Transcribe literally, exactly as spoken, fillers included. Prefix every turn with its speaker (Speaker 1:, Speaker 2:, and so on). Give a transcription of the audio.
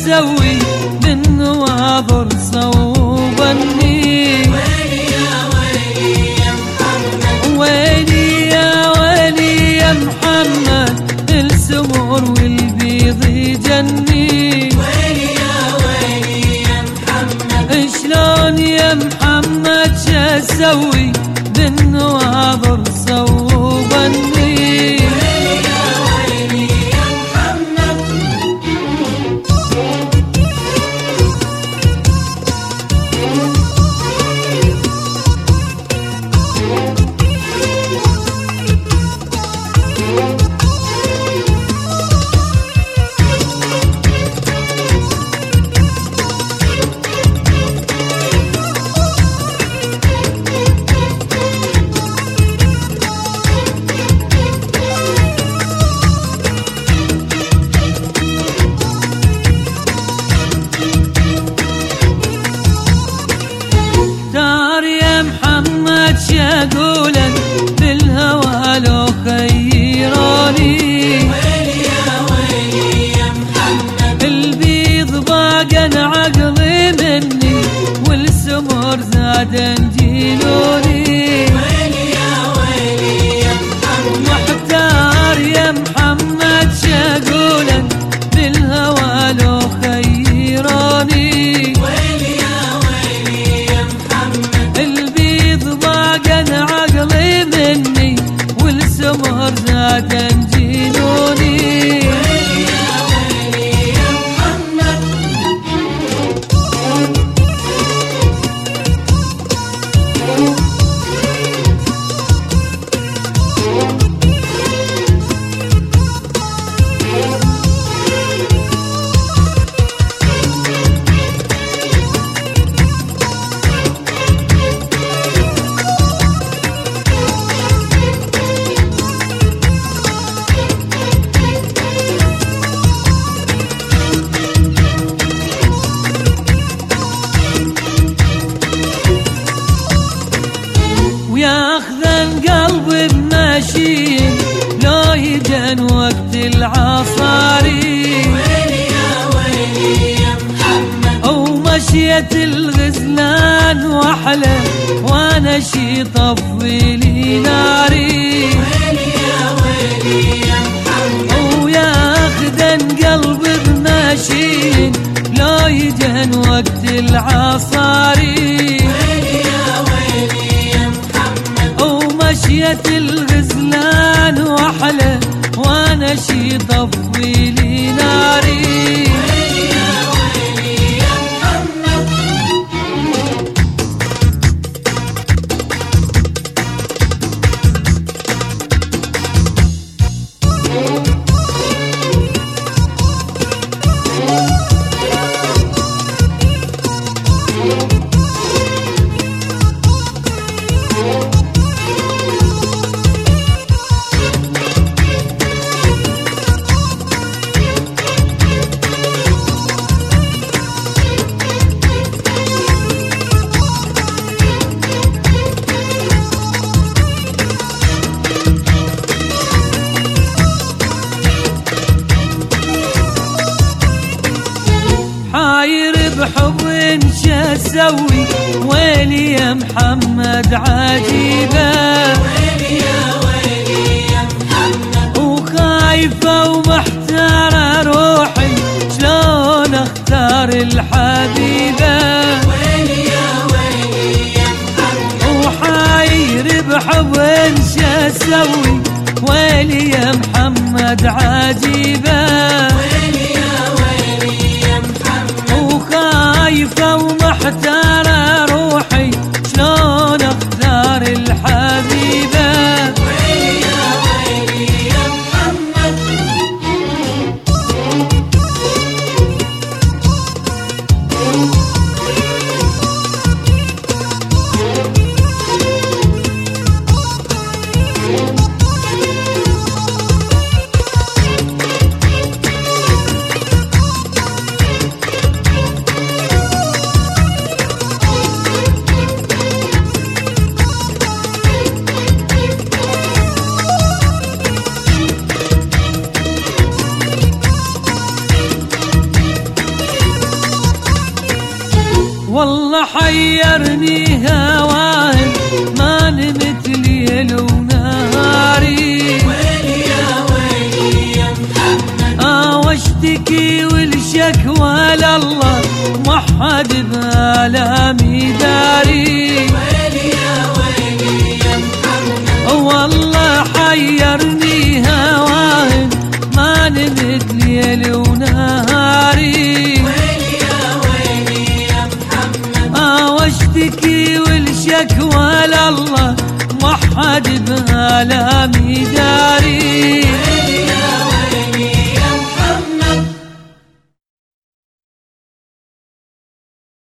Speaker 1: اسوي بالنواظر صوبني.
Speaker 2: ويلي يا ويلي يا محمد،
Speaker 1: ويلي يا ويلي يا محمد، السمر والبيض يجني.
Speaker 2: ويلي يا ويلي يا محمد،
Speaker 1: شلون يا محمد شاسوي بالنواظر صوبني. شاقولا بالهوى لو خيروني.
Speaker 2: ويلي يا ويلي يا محمد،
Speaker 1: البيض باقن عقلي مني والسمر زادن جيلوني.
Speaker 2: ويلي يا ويلي يا محمد،
Speaker 1: محتار يا محمد شاقولا بالهوى لو خيروني.
Speaker 2: ويلي يا ويلي يا محمد،
Speaker 1: البيض باقن عقلي مني والسمر زادن جنوني.
Speaker 2: ويلي يا ويلي يا محمد.
Speaker 1: وياخذن قلب بماشين لو يجن وقت العصاري.
Speaker 2: ويلي يا ويلي يا محمد،
Speaker 1: ومشية الغزلان وحلى وانا شي طفلي ناري.
Speaker 2: ويلي يا ويلي يا محمد،
Speaker 1: وياخذن قلب بماشين لو يجن وقت العصاري. مشية الغزلان وحلى وانا شي طفلي ناري.
Speaker 2: ويلي يا ويلي يا محمد.
Speaker 1: حاير بحب شاسوي ويلي يا محمد عجيبة.
Speaker 2: ويلي يا ويلي يا محمد،
Speaker 1: وخايفة ومحتارة روحي شلون اختار الحبيبة.
Speaker 2: ويلي يا ويلي يا محمد،
Speaker 1: وحاير بحب شاسوي ويلي يا محمد عجيبة.
Speaker 2: ويلي يا ويلي يا محمد،
Speaker 1: وخايفة ومحتارة روحي شلون اختار الحبيبة.
Speaker 2: ويلي يا ويلي يا محمد.
Speaker 1: والله حيرني هواه ما نمت ليل ونهاري.
Speaker 2: ويلي يا ويلي يا محمد
Speaker 1: آه واشتكي والشكوى لله موحد بآلامي داري.
Speaker 2: ويلي يا ويلي يا محمد
Speaker 1: والله حيرني هواه ما نمت ليل ونهاري.
Speaker 2: ويلي يا ويلي يا محمد
Speaker 1: آه واشتكي والشكوى لله موحد بآلامي داري.